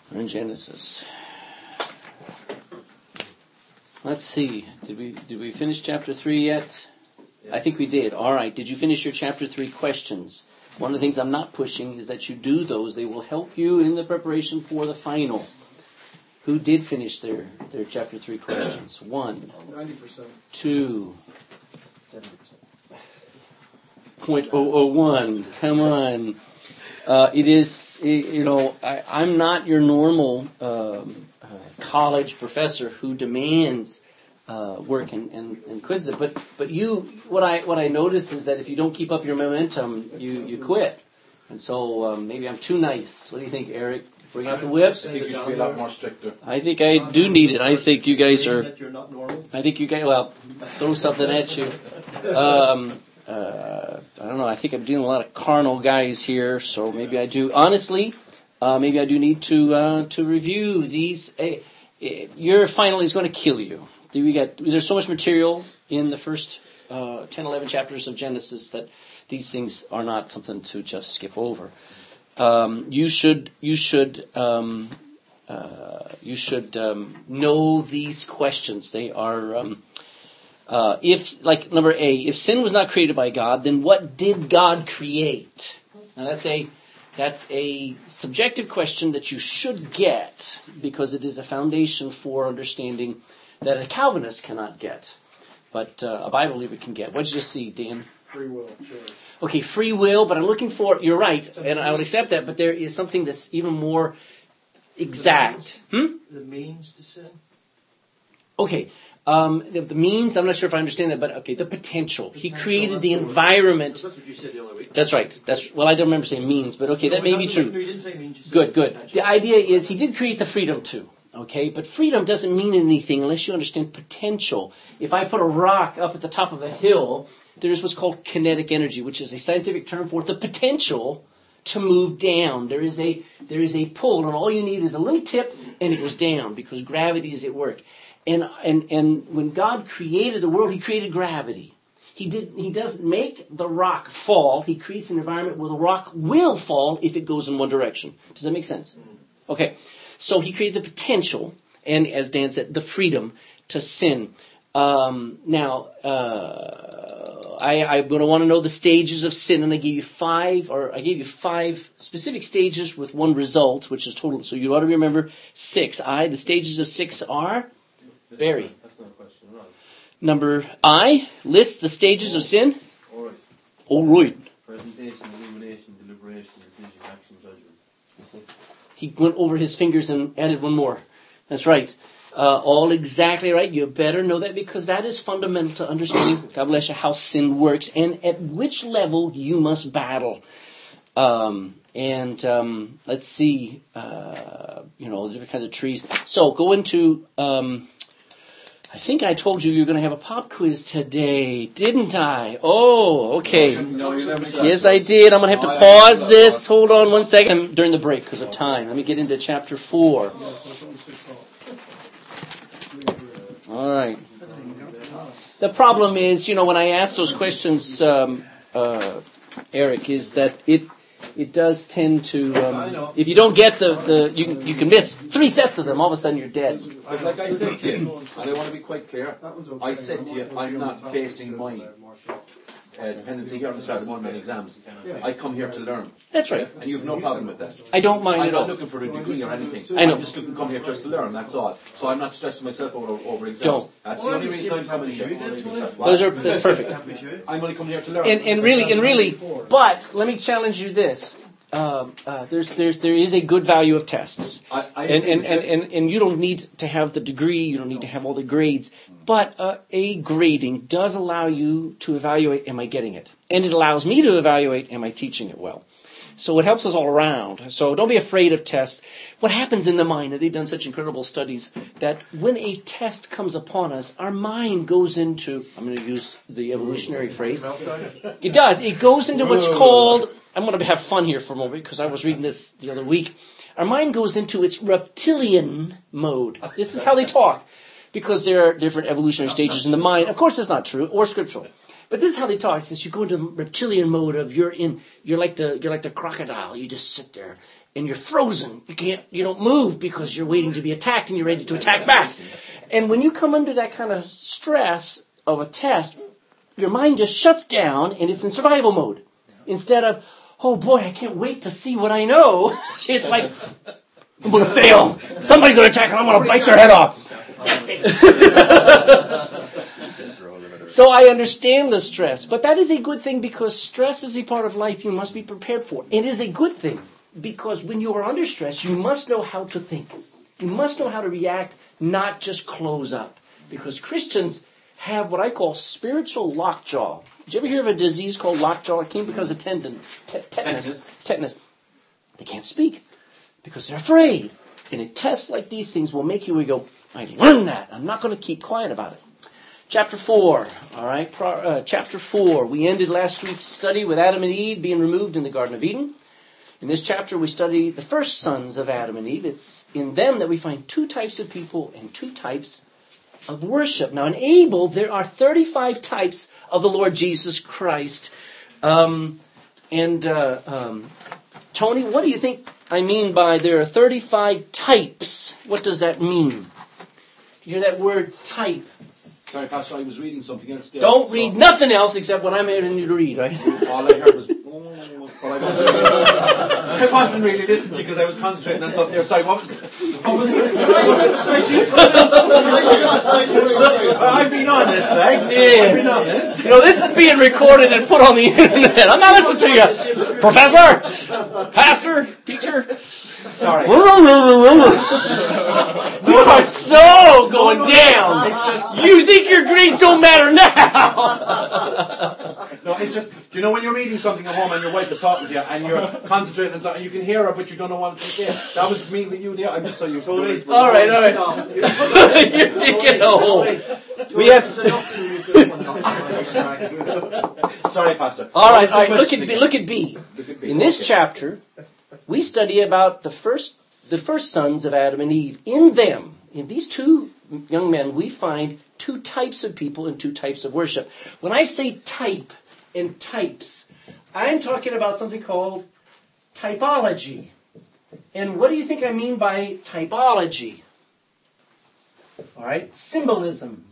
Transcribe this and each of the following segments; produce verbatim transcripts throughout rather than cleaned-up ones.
We're in Genesis. Let's see. Did we did we finish chapter three yet? Yeah. I think we did. All right. Did you finish your chapter three questions? One of the things I'm not pushing is that you do those. They will help you in the preparation for the final. Who did finish their, their chapter three questions? One. ninety percent. Two. seventy percent. point oh oh one. Come on. Uh, it is, you know, I, I'm not your normal um, uh, college professor who demands uh, work and, and, and quizzes it. But but you, what I what I notice is that if you don't keep up your momentum, you, you quit. And so um, maybe I'm too nice. What do you think, Eric? Bring out the whip. I think you should be a lot more stricter. I think I do need it. I think you guys are. That you're not normal. I think you guys. Well, throw something at you. Um, uh, I don't know. I think I'm dealing with a lot of carnal guys here, so maybe I do. Honestly, uh, maybe I do need to uh, to review these. Uh, your final is going to kill you. We got. There's so much material in the first uh, ten, eleven chapters of Genesis that these things are not something to just skip over. Um, you should you should um, uh, you should um, know these questions. They are um, uh, if like number A, if sin was not created by God, then what did God create? Now that's a that's a subjective question that you should get because it is a foundation for understanding that a Calvinist cannot get, but uh, a Bible believer can get. What did you just see, Dan? Free will, sure. Okay, free will, but I'm looking for, you're right, and I would accept that, but there is something that's even more exact. The Hmm? The means to sin? Okay, um, the, the means, I'm not sure if I understand that, but okay, the potential. He created the environment. That's what you said the other week. That's right. That's well, I don't remember saying means, but okay, that may be true. No, you didn't say means. You said Good, good. potential. The idea is he did create the freedom too. Okay, but freedom doesn't mean anything unless you understand potential. If I put a rock up at the top of a hill, there is what's called kinetic energy, which is a scientific term for the potential to move down. There is a there is a pull, and all you need is a little tip, and it goes down because gravity is at work. And and and when God created the world, He created gravity. He did He doesn't make the rock fall. He creates an environment where the rock will fall if it goes in one direction. Does that make sense? Okay. So He created the potential, and as Dan said, the freedom to sin. Um, now, uh, I, I'm going to want to know the stages of sin, and I gave you five, or I gave you five specific stages with one result, which is total. So you ought to remember six. I, the stages of six are Barry. That's not a question, right? Number I, list the stages of sin. All right. All right. Presentation, illumination, deliberation, decision, action, judgment. He went over his fingers and added one more. That's right. Uh, all exactly right. You better know that because that is fundamental to understanding, God bless you, how sin works and at which level you must battle. Um, and um, let's see, uh, you know, different kinds of trees. So go into, um, I think I told you you were going to have a pop quiz today, didn't I? Oh, okay. No, you never said Yes, I did. I'm going to have to pause this. Hold on one second during the break because of time. Let me get into chapter four. All right. The problem is, you know, when I ask those questions, um, uh, Eric, is that it it does tend to, um, if you don't get the, the you, you can miss three sets of them, all of a sudden you're dead. Like I said to you, and I want to be quite clear, I said to you, I'm not basing my uh, dependency here on the side of one-man exams. I come here to learn. That's right. And you have no problem with that. I don't mind I'm at not all. looking for a degree or anything. I know. I'm just looking to come here just to learn, that's all. So I'm not stressing myself over, over exams. Don't. That's the only reason I'm coming here. Those are that's perfect. I'm only coming here to learn. And, and really, and really, but let me challenge you this. Um, uh, there's, there's, there is a good value of tests. I, I and, and, and, and, and you don't need to have the degree, you don't need to have all the grades, but uh, a grading does allow you to evaluate, am I getting it? And it allows me to evaluate, am I teaching it well? So it helps us all around. So don't be afraid of tests. What happens in the mind, and they've done such incredible studies, that when a test comes upon us, our mind goes into, I'm going to use the evolutionary phrase, it does, it goes into what's called, I'm going to have fun here for a moment because I was reading this the other week. Our mind goes into its reptilian mode. This is how they talk because there are different evolutionary stages in the mind. Of course, it's not true or scriptural. But this is how they talk. It says you go into the reptilian mode of you're in, you're like the, you're like the crocodile. You just sit there and you're frozen. You can't, you don't move because you're waiting to be attacked and you're ready to attack back. And when you come under that kind of stress of a test, your mind just shuts down and it's in survival mode. Instead of, oh boy, I can't wait to see what I know. It's like, I'm going to fail. Somebody's going to attack and I'm going to bite their head off. So I understand the stress, but that is a good thing because stress is a part of life you must be prepared for. It is a good thing because when you are under stress, you must know how to think. You must know how to react, not just close up. Because Christians have what I call spiritual lockjaw. Did you ever hear of a disease called lockjaw? It came because of tendon, te- tetanus. Tetanus. They can't speak because they're afraid. And a test like these things will make you go, I learned that. I'm not going to keep quiet about it. Chapter four, all right, Pro, uh, chapter four. We ended last week's study with Adam and Eve being removed in the Garden of Eden. In this chapter, we study the first sons of Adam and Eve. It's in them that we find two types of people and two types of worship. Now, in Abel, there are thirty-five types of the Lord Jesus Christ. Um, and, uh, um, Tony, what do you think I mean by there are thirty-five types? What does that mean? Do you hear that word type? Sorry, Pastor, I was reading something else there. Don't so read nothing else except what I'm having you to read, right? All I heard was... Well, I, wasn't really, I wasn't really listening to you because I was concentrating on something there. Sorry, what was... What was I've been honest, right? Yeah. I've been honest. You know, this is being recorded and put on the internet. I'm not listening to you. Professor, pastor, teacher. Sorry. You are so going down. You think your grades don't matter now. No, it's just, you know when you're reading something at home and your wife is talking to you and you're concentrating on something, you can hear her but you don't know what to say. That was me with you there. I'm just so used to it. All right, all right. You're digging a hole. We have Sorry, Pastor. All right, all right. Look at B, look at B. In this chapter, we study about the first the first sons of Adam and Eve. In them, in these two young men, we find two types of people and two types of worship. When I say type and types, I'm talking about something called typology. And what do you think I mean by typology? All right, symbolism.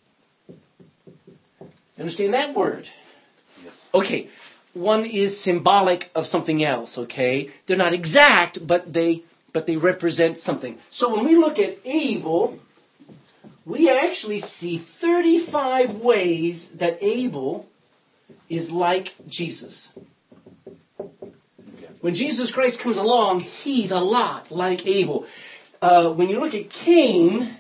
You understand that word? Yes. Okay, one is symbolic of something else, okay? They're not exact, but they but they represent something. So when we look at Abel, we actually see thirty-five ways that Abel is like Jesus. When Jesus Christ comes along, he's a lot like Abel. Uh, when you look at Cain,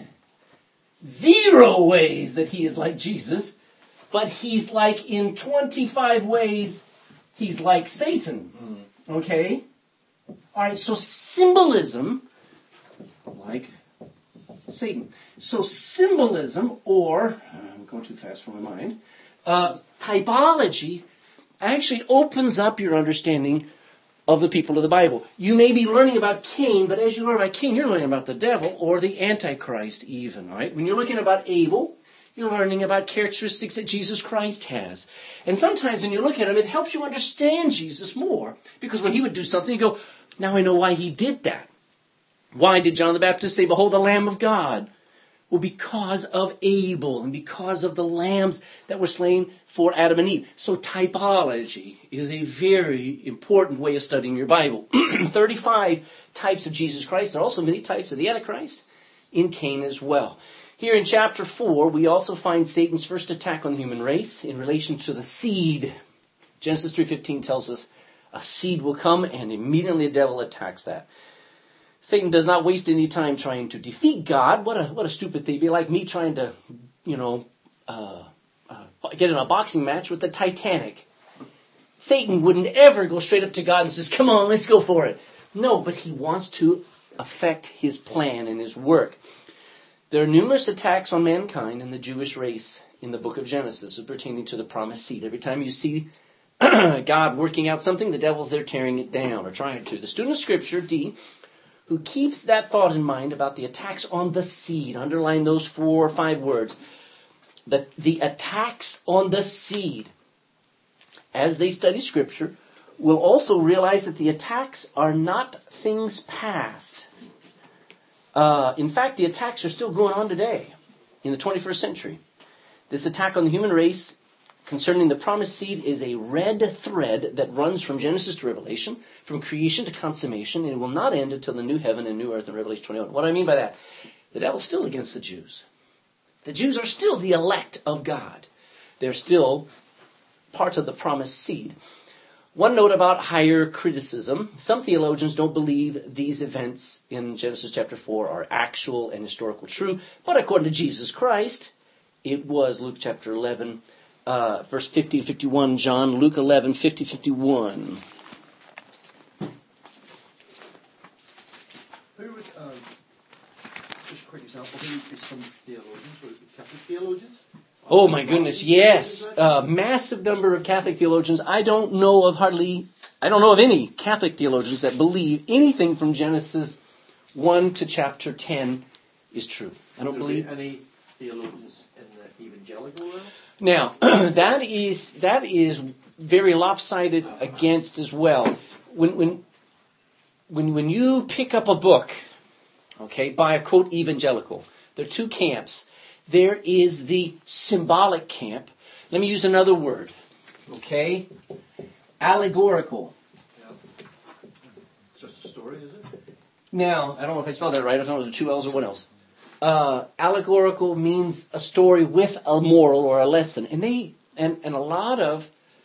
zero ways that he is like Jesus, but he's like in twenty-five ways, he's like Satan. Okay? All right, so symbolism, like Satan. So symbolism, or, I'm going too fast for my mind, uh, typology actually opens up your understanding of the people of the Bible. You may be learning about Cain, but as you learn about Cain, you're learning about the devil or the Antichrist even, right? When you're looking about Abel, you're learning about characteristics that Jesus Christ has. And sometimes when you look at him, it helps you understand Jesus more. Because when he would do something, you go, now I know why he did that. Why did John the Baptist say, behold the Lamb of God? Well, because of Abel and because of the lambs that were slain for Adam and Eve. So typology is a very important way of studying your Bible. thirty-five types of Jesus Christ. There are also many types of the Antichrist in Cain as well. Here in chapter four, we also find Satan's first attack on the human race in relation to the seed. Genesis three fifteen tells us a seed will come and immediately the devil attacks that. Satan does not waste any time trying to defeat God. What a what a stupid thing. It'd be like me trying to, you know, uh, uh, get in a boxing match with the Titanic. Satan wouldn't ever go straight up to God and says, come on, let's go for it. No, but he wants to affect his plan and his work. There are numerous attacks on mankind and the Jewish race in the book of Genesis pertaining to the promised seed. Every time you see God working out something, the devil's there tearing it down or trying to. The student of Scripture, D, who keeps that thought in mind about the attacks on the seed, underline those four or five words, that the attacks on the seed, as they study Scripture, will also realize that the attacks are not things past. Uh, in fact, the attacks are still going on today, in the twenty-first century. This attack on the human race concerning the promised seed is a red thread that runs from Genesis to Revelation, from creation to consummation, and it will not end until the new heaven and new earth in Revelation twenty-one. What do I mean by that? The devil's still against the Jews. The Jews are still the elect of God. They're still part of the promised seed. One note about higher criticism. Some theologians don't believe these events in Genesis chapter four are actual and historical true, but according to Jesus Christ, it was Luke chapter eleven, Uh, verse fifty to fifty-one, John, Luke eleven, fifty to fifty-one. Who would, um, just a quick example, who would be some theologians? Would it be Catholic theologians? Oh my goodness, yes. A massive number of Catholic theologians. I don't know of hardly, I don't know of any Catholic theologians that believe anything from Genesis one to chapter ten is true. I don't believe any theologians in the evangelical realm? Now, that is that is very lopsided against as well. When when when when you pick up a book, okay, by a quote evangelical, there are two camps. There is the symbolic camp. Let me use another word, okay? Allegorical. Yeah. It's just a story, is it? Now, I don't know if I spelled that right. I don't know if it was two L's or one L's. Uh, allegorical means a story with a moral or a lesson. And they and, and a lot of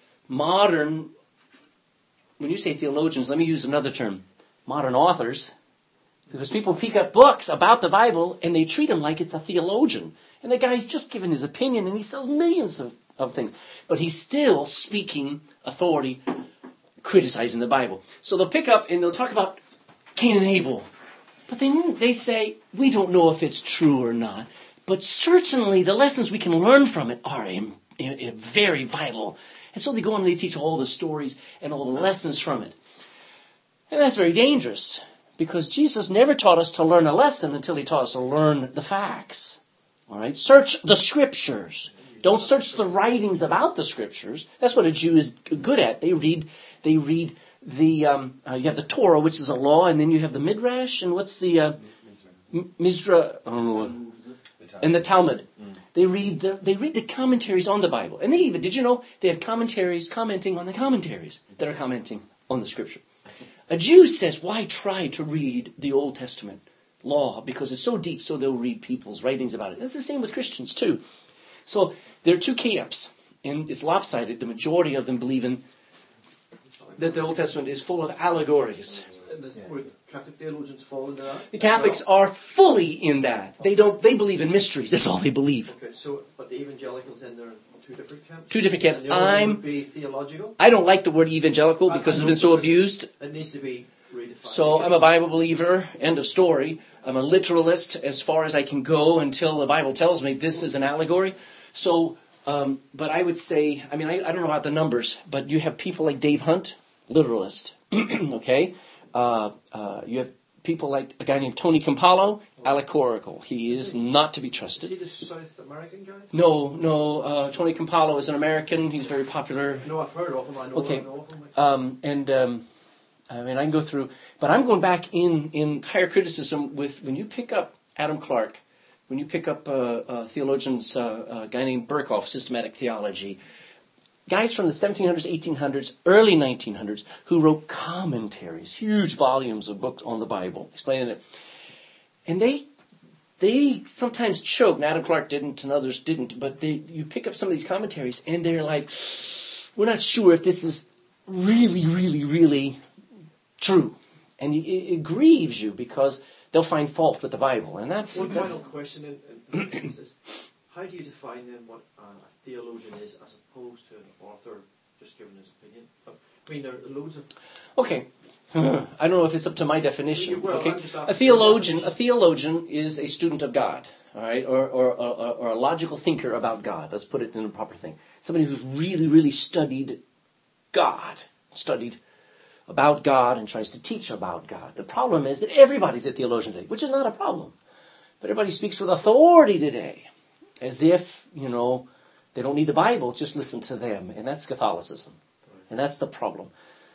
modern, when you say theologians, let me use another term, modern authors, because people pick up books about the Bible and they treat them like it's a theologian. And the guy's just giving his opinion and he sells millions of, of things. But he's still speaking authority, criticizing the Bible. So they'll pick up and they'll talk about Cain and Abel. But then they say, we don't know if it's true or not. But certainly the lessons we can learn from it are in, in, in very vital. And so they go on and they teach all the stories and all the lessons from it. And that's very dangerous. Because Jesus never taught us to learn a lesson until he taught us to learn the facts. All right? Search the scriptures. Don't search the writings about the scriptures. That's what a Jew is good at. They read, they read the, um, uh, you have the Torah, which is a law, and then you have the Midrash, and what's the, uh, Mizra, I don't know what, and the Talmud. They read the, they read the commentaries on the Bible. And they even, did you know, they have commentaries commenting on the commentaries that are commenting on the scripture. A Jew says, why try to read the Old Testament law? Because it's so deep, so they'll read people's writings about it. And it's the same with Christians, too. So there are two camps, and it's lopsided. The majority of them believe in that the Old Testament is full of allegories. And this, would Catholic theologians fall into that? The Catholics are fully in that. They don't. They believe in mysteries. That's all they believe. Okay, so but the evangelicals in there are two different camps. Two different camps. And the other one I'm. would be theological. I don't like the word evangelical because it's been so abused. It needs to be redefined. So I'm a Bible believer. End of story. I'm a literalist as far as I can go until the Bible tells me this is an allegory. So, um, but I would say, I mean, I, I don't know about the numbers, but you have people like Dave Hunt, literalist. Okay. Uh, uh, you have people like a guy named Tony Campolo, allegorical. He is not to be trusted. Is he the South American guy? No, no. Uh, Tony Campolo is an American. He's very popular. No, I've heard of him. I know, okay. I know of him. Um, and um, I mean, I can go through, but I'm going back in, in higher criticism with when you pick up Adam Clark, when you pick up uh, uh, theologians, uh, a guy named Berkhoff, systematic theology. Guys from the seventeen hundreds, eighteen hundreds, early nineteen hundreds who wrote commentaries, huge volumes of books on the Bible, explaining it. And they they sometimes choke, and Adam Clark didn't and others didn't, but they, you pick up some of these commentaries and they're like, we're not sure if this is really, really, really true. And it, it grieves you because they'll find fault with the Bible. And that's... One that's, final question in, in, in is, how do you define then what uh, a theologian is as opposed to an author just giving his opinion? I mean, there are loads of... Okay. I don't know if it's up to my definition. Well, okay. A theologian, a theologian is a student of God, all right, or, or, or, or a logical thinker about God. Let's put it in the proper thing. Somebody who's really, really studied God, studied about God and tries to teach about God. The problem is that everybody's a theologian today, which is not a problem. But everybody speaks with authority today, as if, you know, they don't need the Bible, just listen to them. And that's Catholicism. And that's the problem.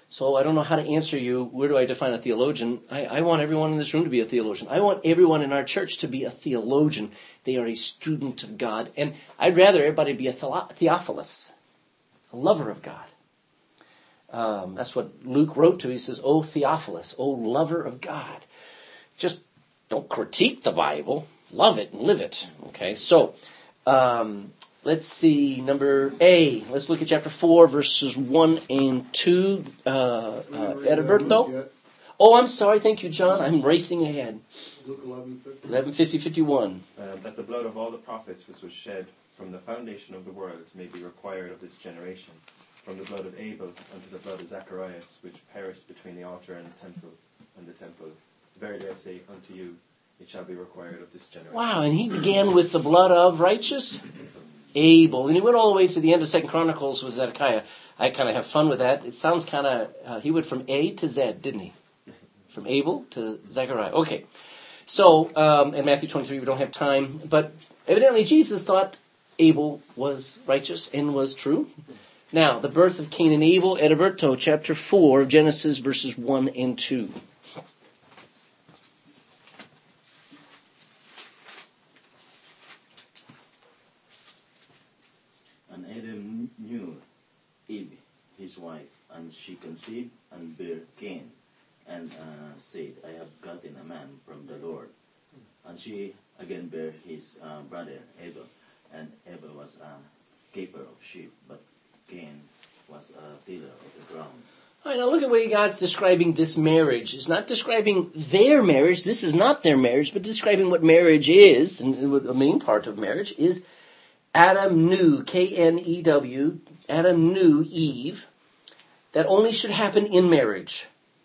So I don't know how to answer you. Where do I define a theologian? I, I want everyone in this room to be a theologian. I want everyone in our church to be a theologian. They are a student of God. And I'd rather everybody be a Theophilus, a lover of God. Um, that's what Luke wrote to. He says, "O Theophilus, O lover of God." Just don't critique the Bible. Love it and live it. Okay, so um, let's see, number A. Let's look at chapter four, verses one and two. Uh, uh, Edberto. Oh, I'm sorry. Thank you, John. I'm racing ahead. Luke eleven fifty, fifty-one. Uh, that the blood of all the prophets which was shed from the foundation of the world may be required of this generation, from the blood of Abel unto the blood of Zacharias, which perished between the altar and the temple. And the temple. Verily I say unto you, it shall be required of this generation. Wow, and he began with the blood of righteous Abel. And he went all the way to the end of Second Chronicles with Zedekiah. I kind of have fun with that. It sounds kind of, uh, he went from A to Z, didn't he? From Abel to Zechariah. Okay. So, um, in Matthew twenty-three, we don't have time. But evidently Jesus thought Abel was righteous and was true. Now, the birth of Cain and Abel, Edberto, chapter four of Genesis, verses one and two. And Adam knew Eve, his wife, and she conceived and bare Cain, and uh, said, I have gotten a man from the Lord. And she again bare his uh, brother Abel, and Abel was a keeper of sheep, but Cain was a tiller of the ground. All right, now look at the way God's describing this marriage. It's not describing their marriage. This is not their marriage, but describing what marriage is, and the main part of marriage is Adam knew, K N E W, Adam knew Eve, that only should happen in marriage.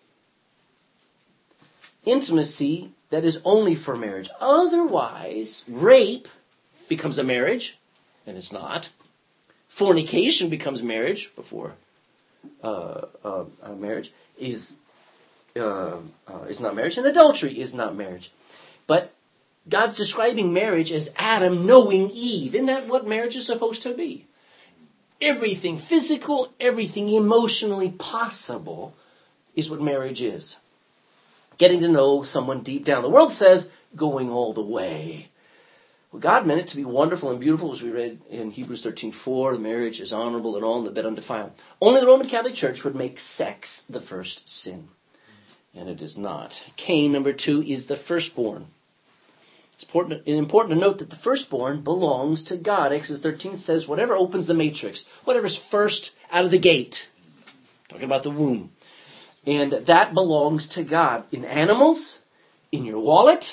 Intimacy that is only for marriage. Otherwise, rape becomes a marriage, and it's not. Fornication becomes marriage before uh, uh, uh, marriage is uh, uh, is not marriage, and adultery is not marriage. But God's describing marriage as Adam knowing Eve. Isn't that what marriage is supposed to be? Everything physical, everything emotionally possible is what marriage is. Getting to know someone deep down. The world says going all the way. Well, God meant it to be wonderful and beautiful, as we read in Hebrews thirteen four. The marriage is honorable and all, and the bed undefiled. Only the Roman Catholic Church would make sex the first sin. And it is not. Cain, number two, is the firstborn. It's important, important to note that the firstborn belongs to God. Exodus thirteen says, whatever opens the matrix, whatever's first out of the gate, talking about the womb, and that belongs to God. In animals, in your wallet,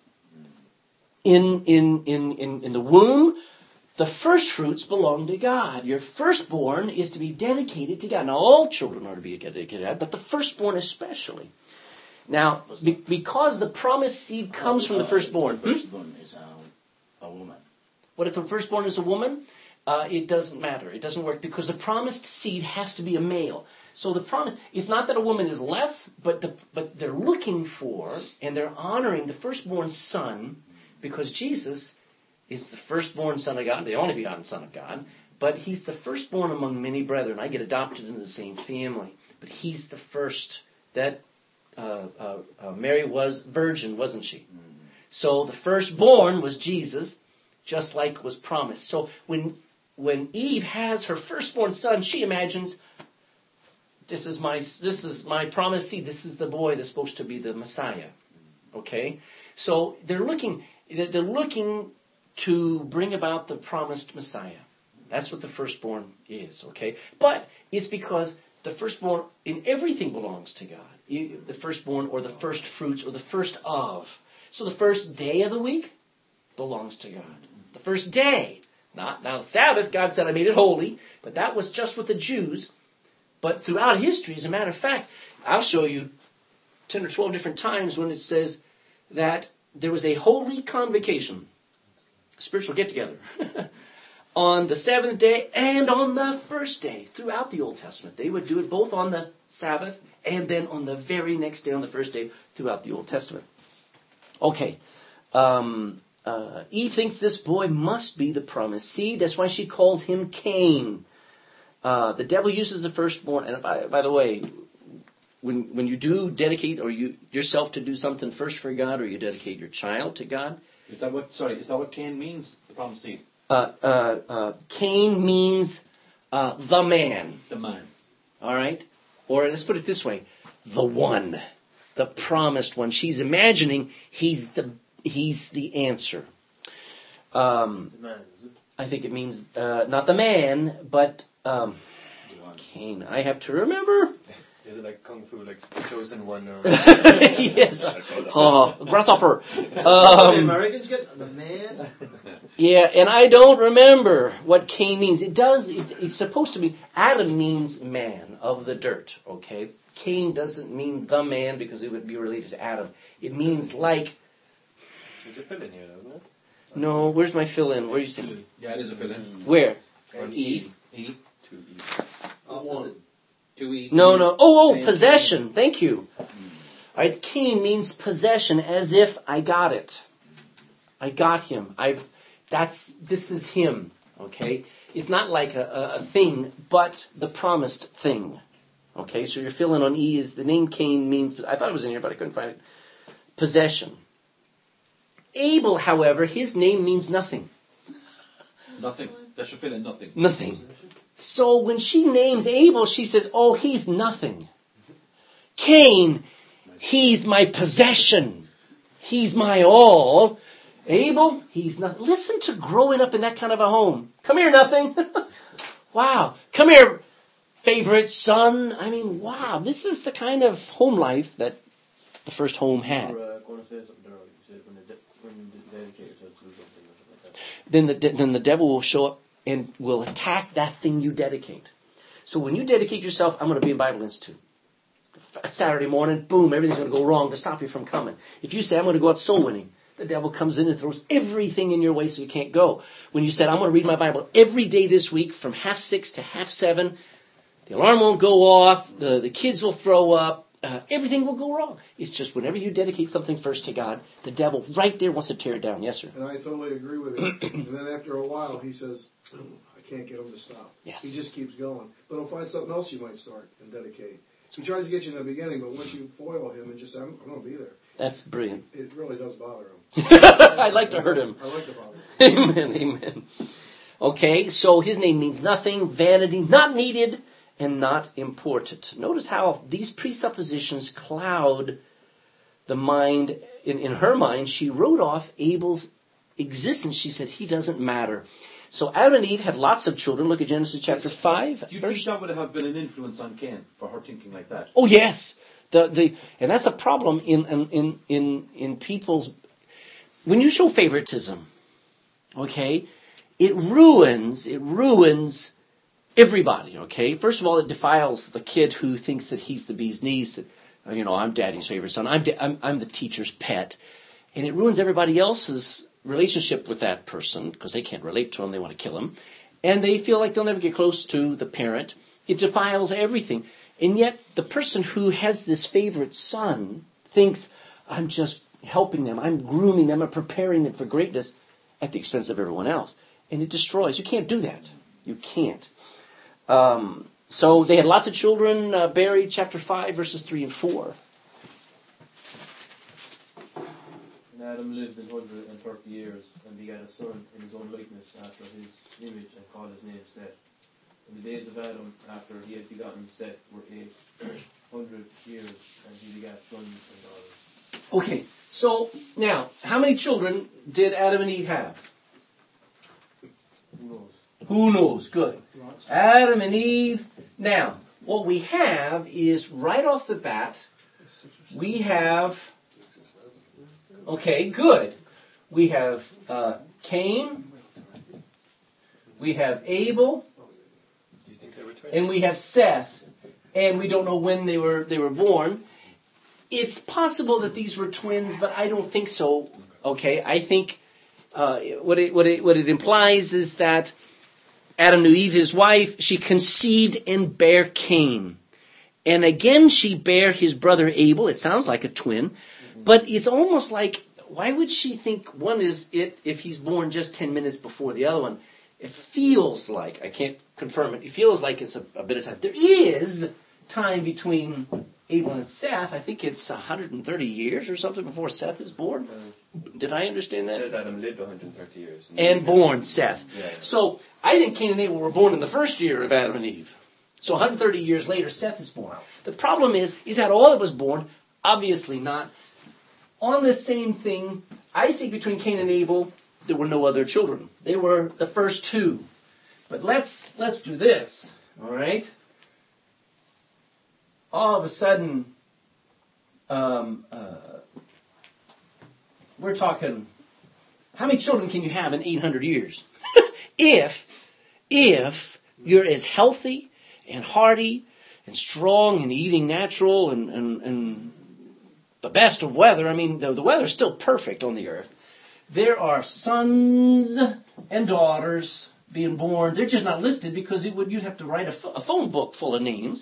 in, in, in, in, in the womb, the first fruits belong to God. Your firstborn is to be dedicated to God. Now, all children are to be dedicated to God, but the firstborn especially. Now, be, because the promised seed comes from the firstborn. The firstborn is a, a woman. What if the firstborn is a woman? Uh, it doesn't matter. It doesn't work because the promised seed has to be a male. So the promise, it's not that a woman is less, but the, but they're looking for and they're honoring the firstborn son because Jesus is the firstborn son of God, the only begotten son of God, but he's the firstborn among many brethren. I get adopted into the same family, but he's the first. That uh, uh, uh, Mary was virgin, wasn't she? Mm-hmm. So the firstborn was Jesus, just like was promised. So when when Eve has her firstborn son, she imagines, this is my this is my promised seed. This is the boy that's supposed to be the Messiah. Okay, so they're looking they're looking to bring about the promised Messiah. That's what the firstborn is. Okay, but it's because the firstborn in everything belongs to God. The firstborn or the first fruits or the first of. So the first day of the week belongs to God. The first day, not now the Sabbath. God said I made it holy, but that was just with the Jews. But throughout history, as a matter of fact, I'll show you ten or twelve different times when it says that there was a holy convocation, a spiritual get-together, on the seventh day and on the first day throughout the Old Testament. They would do it both on the Sabbath and then on the very next day, on the first day, throughout the Old Testament. Okay. Um, uh, Eve thinks this boy must be the promised seed. That's why she calls him Cain. Uh, the devil uses the firstborn. And by, by the way, when when you do dedicate or you yourself to do something first for God, or you dedicate your child to God. Is that what? Sorry, is that what Cain means? The promised seed. Uh, uh, uh, Cain means uh, the man. The man. All right, or let's put it this way: the one, the promised one. She's imagining he's the he's the answer. Um, The man, is it? I think it means uh, not the man, but um, Cain. I have to remember. Is it like Kung Fu, like the chosen one? Or Yes. Oh, grasshopper. the Um, Americans get the man. yeah, and I don't remember what Cain means. It does, it, it's supposed to be, Adam means man of the dirt, okay? Cain doesn't mean the man because it would be related to Adam. It means like, There's a fill in here, isn't it? no, where's my fill-in? Where are you saying? Yeah, it is a fill-in. Where? One E. E. Two E. One. Two E. No, no. Oh, oh, possession. Thank you. All right, Cain means possession, as if I got it. I got him. I've. That's. This is him. Okay. It's not like a, a, a thing, but the promised thing. Okay. So your fill-in on E is the name Cain means. I thought it was in here, but I couldn't find it. Possession. Abel, however, his name means nothing. Nothing. That should fill in nothing. Nothing. So when she names Abel, she says, oh, he's nothing. Cain, he's my possession. He's my all. Abel, he's not. Listen to growing up in that kind of a home. Come here, nothing. Wow. Come here, favorite son. I mean, wow. This is the kind of home life that the first home had. You're uh, going to say something there. You said when, the de- when you dedicate yourself to something like that. Then the de- then the devil will show up and will attack that thing you dedicate. So when you dedicate yourself, I'm going to be in Bible Institute. Saturday morning, boom, everything's going to go wrong to stop you from coming. If you say, I'm going to go out soul winning, the devil comes in and throws everything in your way so you can't go. When you said, I'm going to read my Bible every day this week from half six to half seven, the alarm won't go off, the, the kids will throw up, uh, everything will go wrong. It's just whenever you dedicate something first to God, the devil right there wants to tear it down. Yes, sir. And I totally agree with him. And then after a while, he says, oh, I can't get him to stop. Yes. He just keeps going. But he'll find something else you might start and dedicate. He tries to get you in the beginning, but once you foil him and just say, I'm, I'm going to be there. That's brilliant. It really does bother him. I'd like to hurt him. I like to bother him. Amen, amen. Okay, so his name means nothing, vanity, not needed, and not important. Notice how these presuppositions cloud the mind. In, in her mind, she wrote off Abel's existence. She said, he doesn't matter. So Adam and Eve had lots of children. Look at Genesis chapter five. Do you verse- think that would have been an influence on Cain for her thinking like that? Oh, yes. The the and that's a problem in in in in people's, when you show favoritism, okay, it ruins it ruins everybody. Okay, first of all, it defiles the kid who thinks that he's the bee's knees. That, you know, I'm daddy's favorite son. I'm da- I'm, I'm the teacher's pet, and it ruins everybody else's relationship with that person because they can't relate to him. They want to kill him, and they feel like they'll never get close to the parent. It defiles everything. And yet, the person who has this favorite son thinks, I'm just helping them, I'm grooming them, I'm preparing them for greatness at the expense of everyone else. And it destroys. You can't do that. You can't. Um, so they had lots of children, uh, buried, chapter five, verses three and four. And Adam lived one hundred thirty years and begat a son in his own likeness after his image and called his name Seth. And the days of Adam, after he had begotten Seth, were eight hundred years, and he begat sons and daughters. Okay, so now, how many children did Adam and Eve have? Who knows? Who knows? Good. Adam and Eve. Now, what we have is, right off the bat, we have, okay, good. We have uh, Cain, we have Abel, and we have Seth, and we don't know when they were they were born. It's possible that these were twins, but I don't think so. Okay, I think uh, what it what it what it implies is that Adam knew Eve, his wife. She conceived and bare Cain, and again she bare his brother Abel. It sounds like a twin, but it's almost like, why would she think one is it if he's born just ten minutes before the other one? It feels like, I can't confirm it, it feels like it's a, a bit of time. There is time between Abel and Seth, I think it's one hundred thirty years or something before Seth is born. Did I understand that? It says Adam lived one hundred thirty years. And, and born Seth. Yeah, yeah. So I think Cain and Abel were born in the first year of Adam and Eve. So one hundred thirty years later, Seth is born. The problem is, is that all that was born? Obviously not. On the same thing, I think between Cain and Abel, there were no other children. They were the first two. But let's let's do this, all right? All of a sudden, um, uh, we're talking, how many children can you have in eight hundred years? if, if you're as healthy and hearty and strong and eating natural and, and, and the best of weather, I mean, the, the weather's still perfect on the earth. There are sons and daughters being born. They're just not listed because it would you'd have to write a, a phone book full of names.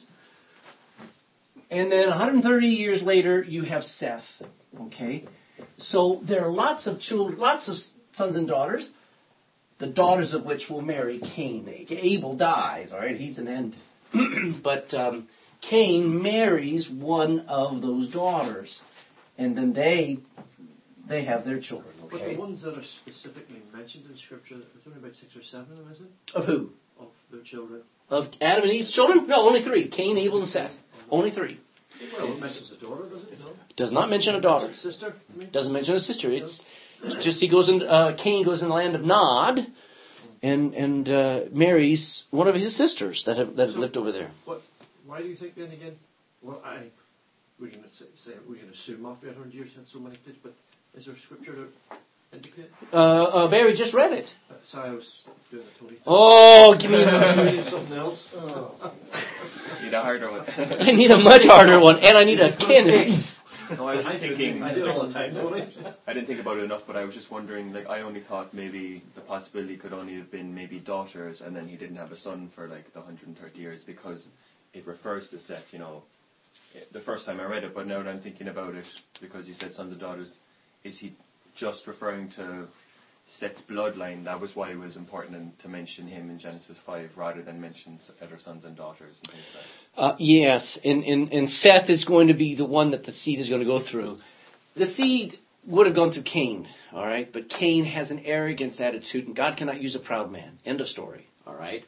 And then one hundred thirty years later, you have Seth. Okay, so there are lots of children, lots of sons and daughters. The daughters of which will marry Cain. Abel dies. All right, he's an end. But um, Cain marries one of those daughters, and then they they have their children. Okay. But the ones that are specifically mentioned in Scripture, there's only about six or seven of them, is it? Of who? Of their children. Of Adam and Eve's children? No, only three. Cain, Abel, and Seth. Only three. Well, it mentions a daughter, does it? No. Does not mention a daughter. Sister? I mean? Doesn't mention a sister. It's just he goes in. Uh, Cain goes in the land of Nod, and and uh, marries one of his sisters that have that have So, lived over there. What? Why do you think then again? Well, I we can say, say we can assume after eight hundred years had so many kids, but is there scripture to indicate? Uh, uh, Barry just read it. Uh, sorry, I was doing the Tony thing. Oh, give me. Reading something else. Oh. Need a harder one. I need a much harder one, and I need a Ken. No, I was just thinking. I do it all the time, don't I? I didn't think about it enough, but I was just wondering. Like, I only thought maybe the possibility could only have been maybe daughters, and then he didn't have a son for like the one hundred thirty years because it refers to Seth. You know, the first time I read it, but now that I'm thinking about it, because you said sons and daughters, is he just referring to Seth's bloodline? That was why it was important to mention him in Genesis five rather than mention other sons and daughters and things like that. Uh, yes, and, and, and Seth is going to be the one that the seed is going to go through. The seed would have gone through Cain, all right? But Cain has an arrogance attitude, and God cannot use a proud man. End of story, all right?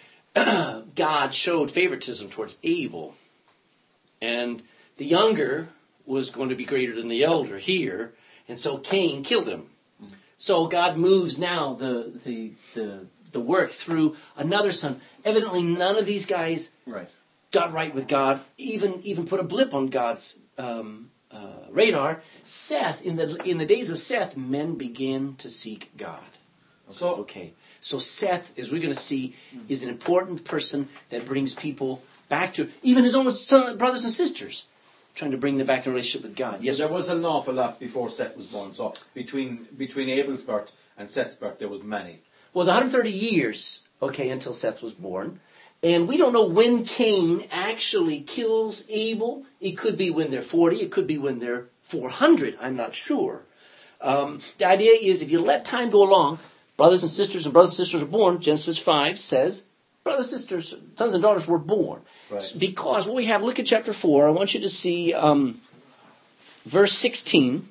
God showed favoritism towards Abel, and the younger was going to be greater than the elder here, and so Cain killed him. Mm-hmm. So God moves now the the the the work through another son. Evidently, none of these guys Right. got right with God, even even put a blip on God's um, uh, radar. Seth, in the in the days of Seth, men began to seek God. Okay. So okay, so Seth, as we're going to see, is an important person that brings people back to even his own son, brothers and sisters, trying to bring them back in a relationship with God. Yes, so there was an awful lot before Seth was born. So between between Abel's birth and Seth's birth, there was many. Well, it was one hundred thirty years, okay, until Seth was born. And we don't know when Cain actually kills Abel. It could be when they're forty. It could be when they're four hundred. I'm not sure. Um, the idea is if you let time go along, brothers and sisters and brothers and sisters are born. Genesis five says brothers and sisters, sons and daughters were born. Right. Because what we have, look at chapter four. I want you to see um, verse sixteen.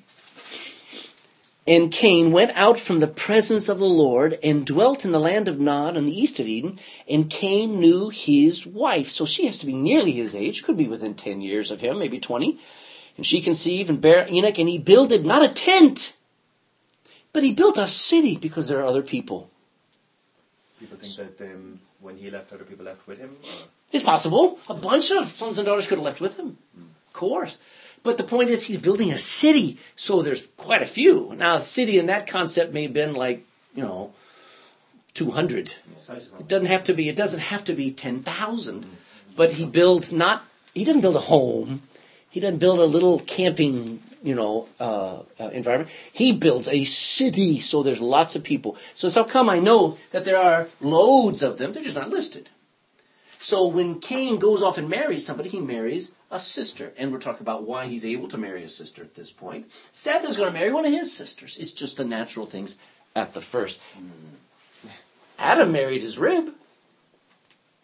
And Cain went out from the presence of the Lord and dwelt in the land of Nod on the east of Eden. And Cain knew his wife. So she has to be nearly his age. Could be within ten years of him, maybe twenty. And she conceived and bare Enoch. And he builded not a tent, but he built a city because there are other people. People think that um, when he left, other people left with him? Or? It's possible. A bunch of sons and daughters could have left with him. Mm. Of course. But the point is he's building a city, so there's quite a few. Now, a city in that concept may have been like, you know, two hundred. It doesn't have to be, it doesn't have to be ten thousand. But he builds not, he doesn't build a home. He doesn't build a little camping, you know, uh, uh, environment. He builds a city, so there's lots of people. So it's how come I know that there are loads of them, they're just not listed. So when Cain goes off and marries somebody, he marries a sister. And we're talking about why he's able to marry a sister at this point. Seth is going to marry one of his sisters. It's just the natural things at the first. Adam married his rib.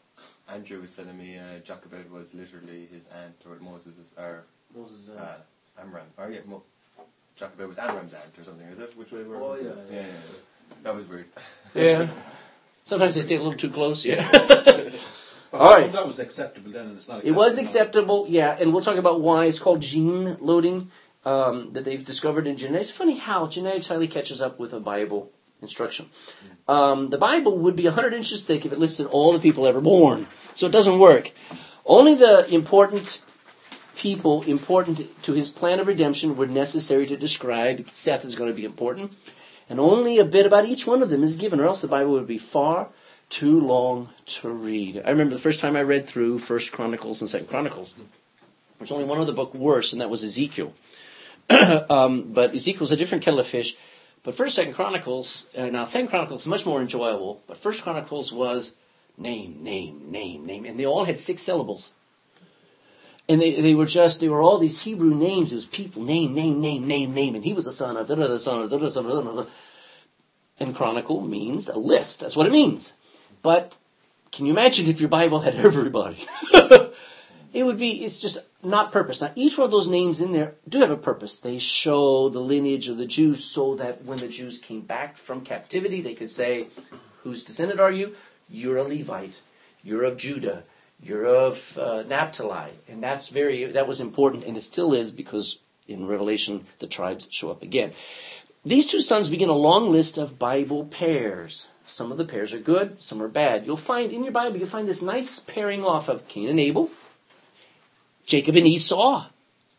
Andrew was telling me uh, Jochebed was literally his aunt, or Moses' or Moses' aunt. Uh, Amram. Oh yeah, Mo- Jochebed was Amram's aunt or something. Is it? Which way were? Oh yeah. Yeah, yeah, yeah. That was weird. Yeah. Sometimes they stay a little too close. Yeah. But All right. That was acceptable then, and it's not It acceptable was now. acceptable, yeah, and we'll talk about why. It's called gene loading um, that they've discovered in genetics. It's funny how genetics highly catches up with a Bible instruction. Um, the Bible would be one hundred inches thick if it listed all the people ever born. So it doesn't work. Only the important people important to his plan of redemption were necessary to describe. Seth is going to be important. And only a bit about each one of them is given, or else the Bible would be far too long to read. I remember the first time I read through First Chronicles and Second Chronicles. There's only one other book worse, and that was Ezekiel. um, but Ezekiel's a different kettle of fish. But First, Second Chronicles, uh, now Second Chronicles is much more enjoyable. But First Chronicles was name, name, name, name, and they all had six syllables. And they, they were just, they were all these Hebrew names. It was people, name, name, name, name, name. And he was the son of, da da da son of, da da son of, da da da. And chronicle means a list. That's what it means. But can you imagine if your Bible had everybody? It would be, it's just not purpose. Now, each one of those names in there do have a purpose. They show the lineage of the Jews so that when the Jews came back from captivity, they could say, whose descendant are you? You're a Levite. You're of Judah. You're of uh, Naphtali. And that's very, that was important, and it still is, because in Revelation, the tribes show up again. These two sons begin a long list of Bible pairs. Some of the pairs are good, some are bad. You'll find, in your Bible, you'll find this nice pairing off of Cain and Abel, Jacob and Esau,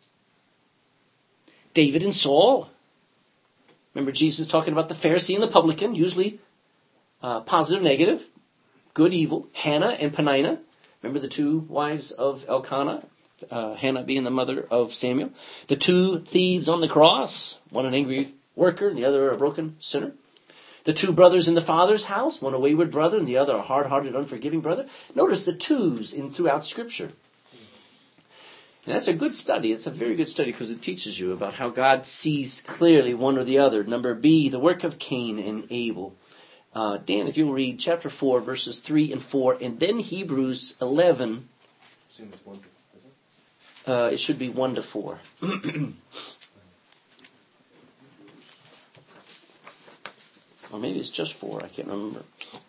David and Saul. Remember Jesus talking about the Pharisee and the publican, usually uh, positive, negative, good, evil. Hannah and Peninnah. Remember the two wives of Elkanah, uh, Hannah being the mother of Samuel. The two thieves on the cross, one an angry worker and the other a broken sinner. The two brothers in the father's house, one a wayward brother and the other a hard-hearted, unforgiving brother. Notice the twos in throughout Scripture. And that's a good study. It's a very good study because it teaches you about how God sees clearly one or the other. Number B, the work of Cain and Abel. Uh, Dan, if you'll read chapter four, verses three and four, and then Hebrews eleven. Assume it's one to, is it? Uh, it should be one to four. Or maybe it's just four. I can't remember.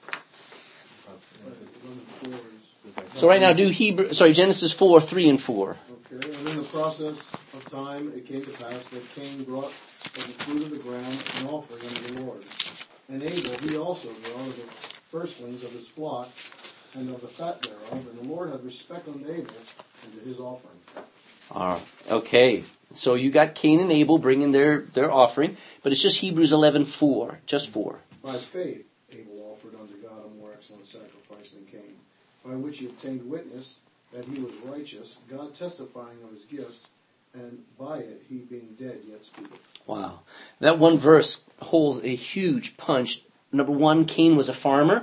So right now, do Hebrew. Sorry, Genesis four, three and four. Okay, and in the process of time, it came to pass that Cain brought of the fruit of the ground an offering unto the Lord. And Abel, he also brought of the firstlings of his flock and of the fat thereof. And the Lord had respect unto Abel and to his offering. Ah, okay. So you got Cain and Abel bringing their, their offering, but it's just Hebrews eleven four, just four. By faith, Abel offered unto God a more excellent sacrifice than Cain, by which he obtained witness that he was righteous, God testifying of his gifts, and by it he being dead yet speaketh. Wow. That one verse holds a huge punch. Number one, Cain was a farmer.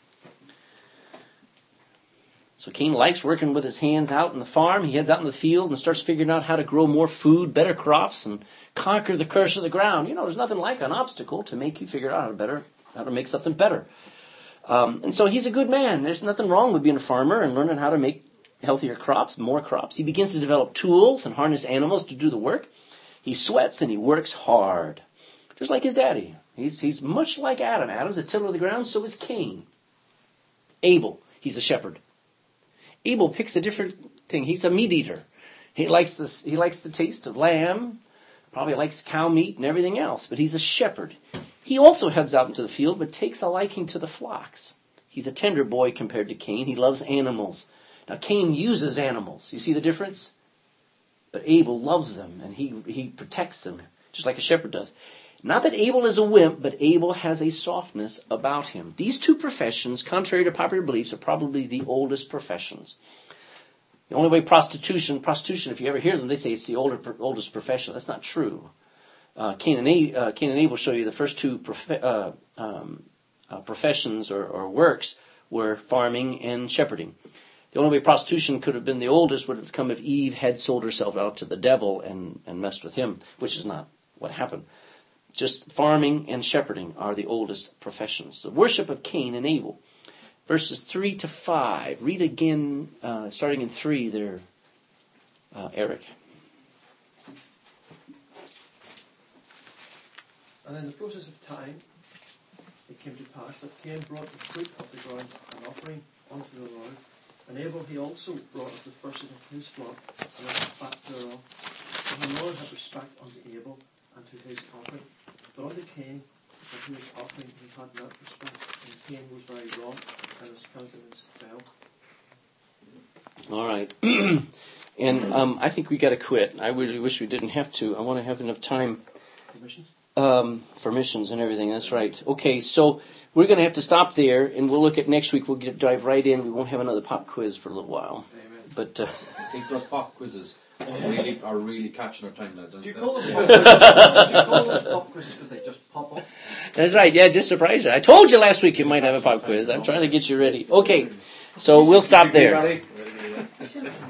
So Cain likes working with his hands out in the farm. He heads out in the field and starts figuring out how to grow more food, better crops, and conquer the curse of the ground. You know, there's nothing like an obstacle to make you figure out how to better, how to make something better. Um, and so he's a good man. There's nothing wrong with being a farmer and learning how to make healthier crops, more crops. He begins to develop tools and harness animals to do the work. He sweats and he works hard, just like his daddy. He's he's much like Adam. Adam's a tiller of the ground, so is Cain. Abel, he's a shepherd. Abel picks a different thing. He's a meat eater. He likes this. He likes the taste of lamb. Probably likes cow meat and everything else. But he's a shepherd. He also heads out into the field, but takes a liking to the flocks. He's a tender boy compared to Cain. He loves animals. Now Cain uses animals. You see the difference? But Abel loves them, and he he protects them, just like a shepherd does. Not that Abel is a wimp, but Abel has a softness about him. These two professions, contrary to popular beliefs, are probably the oldest professions. The only way prostitution, prostitution, if you ever hear them, they say it's the older, oldest profession. That's not true. Uh, Cain, and A, uh, Cain and Abel show you the first two prof- uh, um, uh, professions or, or works were farming and shepherding. The only way prostitution could have been the oldest would have come if Eve had sold herself out to the devil and, and messed with him, which is not what happened. Just farming and shepherding are the oldest professions. The worship of Cain and Abel. verses three to five. Read again, uh, starting in three there, uh, Eric. And in the process of time, it came to pass that Cain brought the fruit of the ground an offering unto the Lord. And Abel he also brought of the first of his flock and of the fat thereof. And the Lord had respect unto Abel and to his offering. But unto Cain and to his offering he had not respect. And Cain was very wroth, and his countenance fell. All right. and um, I think we got to quit. I really wish we didn't have to. I want to have enough time. Permissions? Um, for missions and everything. That's right. Okay, so we're going to have to stop there, and we'll look at next week. We'll get, dive right in. We won't have another pop quiz for a little while. Amen. But uh, I think those pop quizzes are really, are really catching our time, lads. Do you call them pop quizzes? Do you call those pop quizzes because they just pop up? That's right. Yeah, just surprise you. I told you last week you might have a pop quiz. I'm trying to get you ready. Okay, so we'll stop there.